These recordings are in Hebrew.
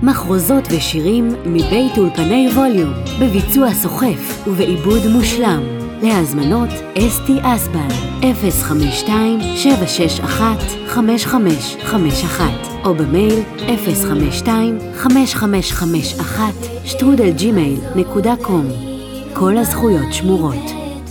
מחרוזות ושירים מבית אולפני ווליום, בביצוע סוחף ובעיבוד מושלם. להזמנות אסתי אסבן 052-761-5551 או במייל 052-5551@gmail.com. כל הזכויות שמורות.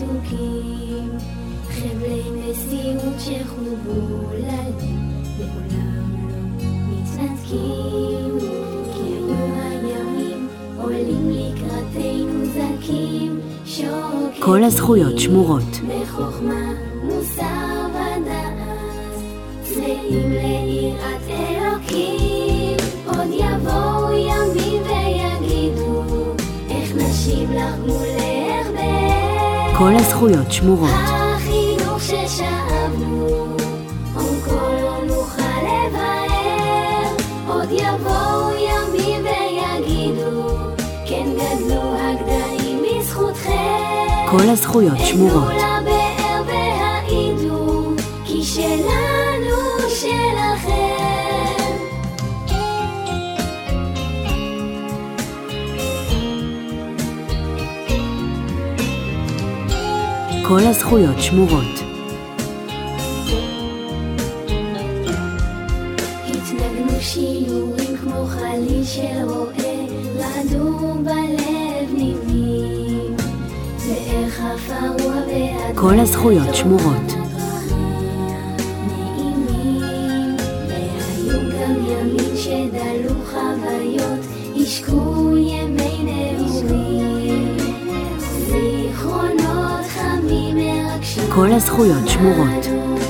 כל הזכויות שמורות. בחוכמה, מוסר ודעת, צמאים ליראת אלוקים. עוד יבואו ימים ויגידו, איך נשיב לך מולך בך. כל הזכויות שמורות. החינוך ששאבנו, עוד כל לא נוכל לבאר. עוד יבואו ימים ויגידו, כן גדלו הגדיים בזכותכם. כל הזכויות שמורות. תנו לבאר והעידו, כי שלנו שלכם. כל הזכויות שמורות. התנגנו שיעורים כמו חליל של רועה, רעדו בלב נימים. כל הזכויות שמורות. נעימים, והיו גם ימים שדלו חוויות, השקו ימי נעורים, זיכרונות חמים מרגשים. כל הזכויות שמורות.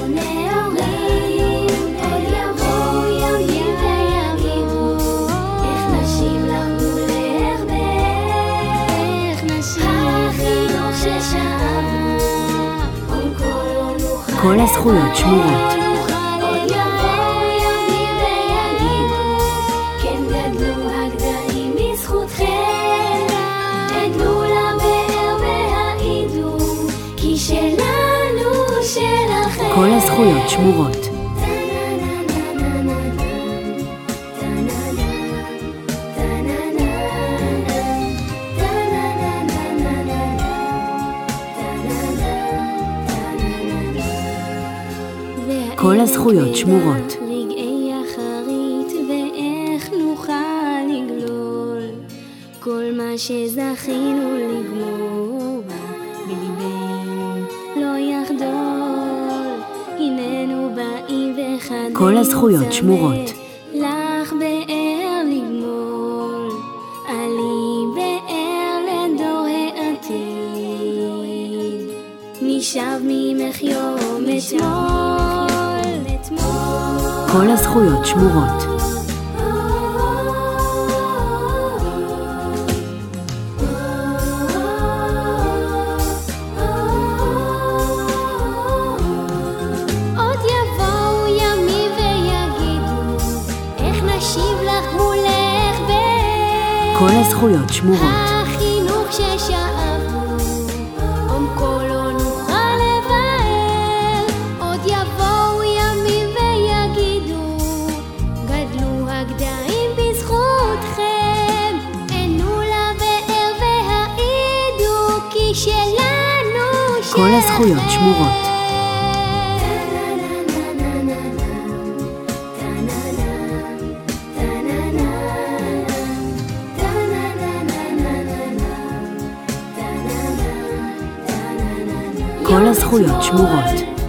כל הזכויות שמורות. עוד יבואו ימים ויגידו, כן גדלו הגדיים בזכותכם. עדו לבאר והעידו, כי שלנו שלכם. כל הזכויות שמורות. כל הזכויות שמורות. רגעי אחרית ואיך נוכל לגלול כל מה שזכינו לגמור בליבנו לא יחדול. הננו באים וחדנו כל הזכויות שמורות. לך באר לגמול, עלי באר לדור העתיד. נשאב ממך יום אתמול. כל הזכויות שמורות. עוד יבואו ימים ויגידו, איך נשיב לך מולך בך. כל הזכויות שמורות. החינוך ששאבנו, עוד כל לא נוכל לבאר. עוד יבואו ימים ויגידו, גדלו הגדיים בזכותכם. ענו לבאר והעידו, כי שלנו כל הזכויות שמורות. כל הזכויות שמורות.